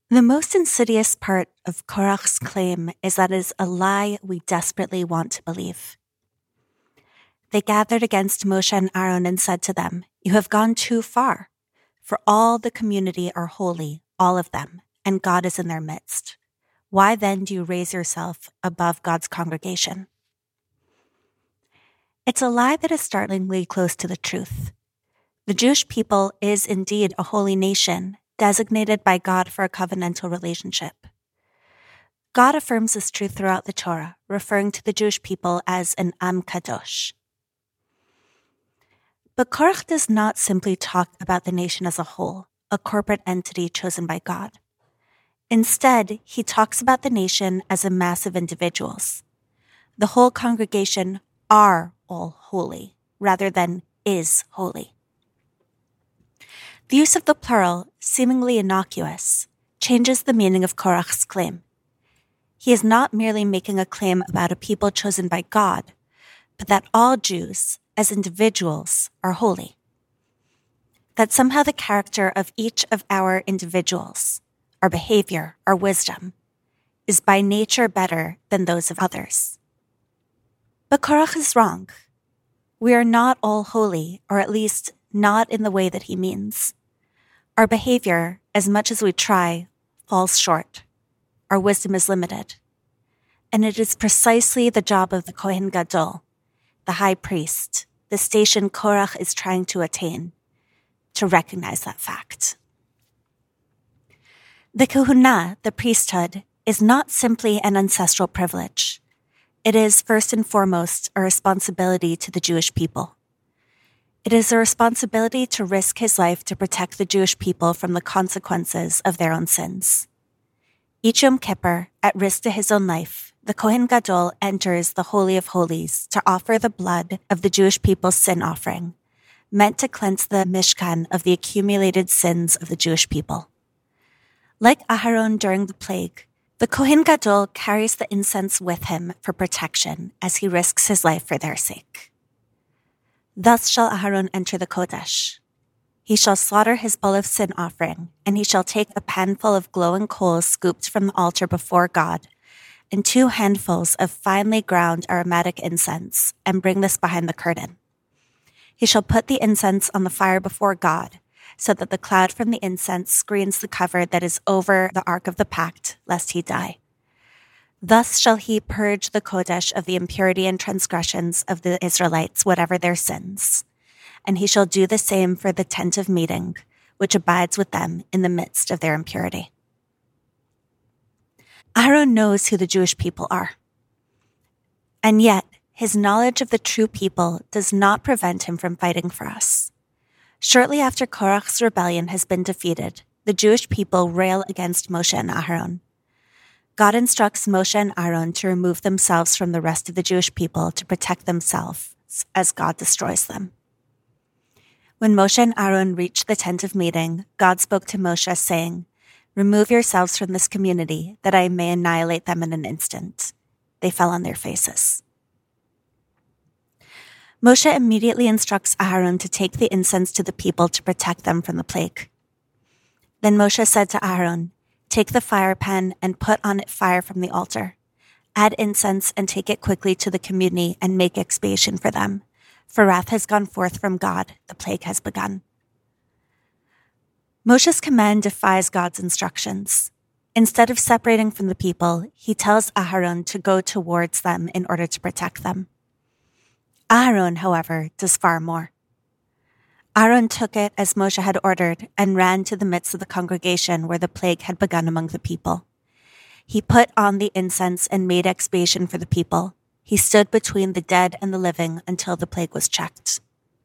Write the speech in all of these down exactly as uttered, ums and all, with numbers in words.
The most insidious part of Korach's claim is that it is a lie we desperately want to believe. They gathered against Moshe and Aaron and said to them, "You have gone too far, for all the community are holy, all of them, and God is in their midst. Why then do you raise yourself above God's congregation?" It's a lie that is startlingly close to the truth. The Jewish people is indeed a holy nation, designated by God for a covenantal relationship. God affirms this truth throughout the Torah, referring to the Jewish people as an Am Kadosh. But Korach does not simply talk about the nation as a whole, a corporate entity chosen by God. Instead, he talks about the nation as a mass of individuals. The whole congregation are all holy, rather than is holy. The use of the plural, seemingly innocuous, changes the meaning of Korach's claim. He is not merely making a claim about a people chosen by God, but that all Jews, as individuals, are holy. That somehow the character of each of our individuals, our behavior, our wisdom, is by nature better than those of others. But Korach is wrong. We are not all holy, or at least not in the way that he means. Our behavior, as much as we try, falls short. Our wisdom is limited. And it is precisely the job of the Kohen Gadol, the high priest, the station Korach is trying to attain, to recognize that fact. The Kehunah, the priesthood, is not simply an ancestral privilege. It is, first and foremost, a responsibility to the Jewish people. It is a responsibility to risk his life to protect the Jewish people from the consequences of their own sins. Each Yom Kippur, at risk to his own life, the Kohen Gadol enters the Holy of Holies to offer the blood of the Jewish people's sin offering, meant to cleanse the Mishkan of the accumulated sins of the Jewish people. Like Aharon during the plague, the Kohen Gadol carries the incense with him for protection as he risks his life for their sake. Thus shall Aharon enter the Kodesh. He shall slaughter his bull of sin offering, and he shall take a panful of glowing coals scooped from the altar before God, and two handfuls of finely ground aromatic incense, and bring this behind the curtain. He shall put the incense on the fire before God, so that the cloud from the incense screens the cover that is over the Ark of the Pact, lest he die. Thus shall he purge the Kodesh of the impurity and transgressions of the Israelites, whatever their sins. And he shall do the same for the tent of meeting, which abides with them in the midst of their impurity. Aharon knows who the Jewish people are. And yet, his knowledge of the true people does not prevent him from fighting for us. Shortly after Korach's rebellion has been defeated, the Jewish people rail against Moshe and Aharon. God instructs Moshe and Aaron to remove themselves from the rest of the Jewish people to protect themselves as God destroys them. When Moshe and Aaron reached the tent of meeting, God spoke to Moshe, saying, "Remove yourselves from this community, that I may annihilate them in an instant." They fell on their faces. Moshe immediately instructs Aaron to take the incense to the people to protect them from the plague. Then Moshe said to Aaron, "Take the fire pan and put on it fire from the altar. Add incense and take it quickly to the community and make expiation for them. For wrath has gone forth from God, the plague has begun." Moshe's command defies God's instructions. Instead of separating from the people, he tells Aharon to go towards them in order to protect them. Aharon, however, does far more. Aaron took it as Moshe had ordered and ran to the midst of the congregation where the plague had begun among the people. He put on the incense and made expiation for the people. He stood between the dead and the living until the plague was checked.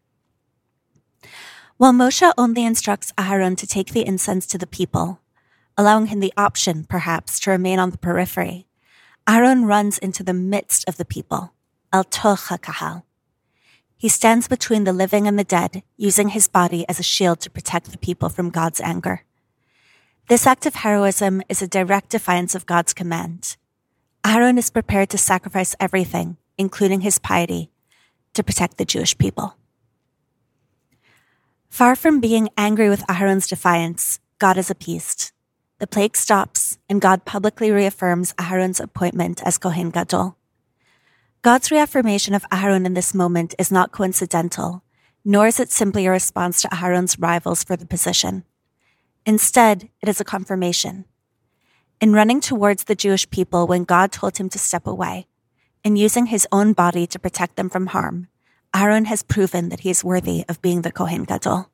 While Moshe only instructs Aharon to take the incense to the people, allowing him the option, perhaps, to remain on the periphery, Aaron runs into the midst of the people, al toch ha'kahal. He stands between the living and the dead, using his body as a shield to protect the people from God's anger. This act of heroism is a direct defiance of God's command. Aaron is prepared to sacrifice everything, including his piety, to protect the Jewish people. Far from being angry with Aharon's defiance, God is appeased. the plague stops, and God publicly reaffirms Aharon's appointment as Kohen Gadol. God's reaffirmation of Aharon in this moment is not coincidental, nor is it simply a response to Aharon's rivals for the position. Instead, it is a confirmation. In running towards the Jewish people when God told him to step away, and using his own body to protect them from harm, Aharon has proven that he is worthy of being the Kohen Gadol.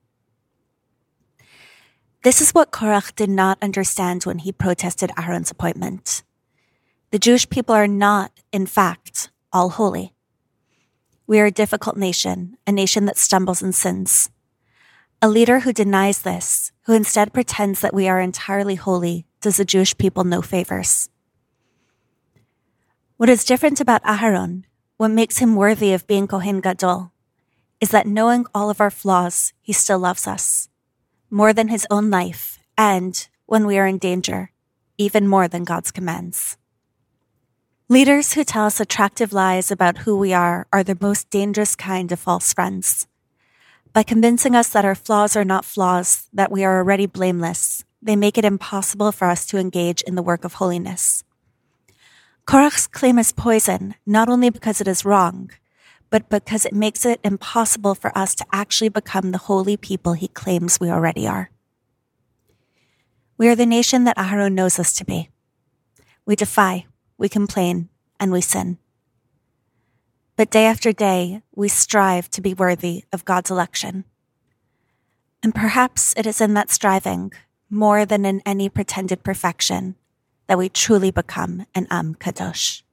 This is what Korach did not understand when he protested Aharon's appointment. The Jewish people are not, in fact, all holy. We are a difficult nation, a nation that stumbles and sins. A leader who denies this, who instead pretends that we are entirely holy, does the Jewish people no favors. What is different about Aharon, what makes him worthy of being Kohen Gadol, is that knowing all of our flaws, he still loves us, more than his own life, and, when we are in danger, even more than God's commands. Leaders who tell us attractive lies about who we are are the most dangerous kind of false friends. By convincing us that our flaws are not flaws, that we are already blameless, they make it impossible for us to engage in the work of holiness. Korach's claim is poison, not only because it is wrong, but because it makes it impossible for us to actually become the holy people he claims we already are. We are the nation that Aharon knows us to be. We defy, we complain, and we sin. But day after day, we strive to be worthy of God's election. And perhaps it is in that striving, more than in any pretended perfection, that we truly become an Am Kadosh.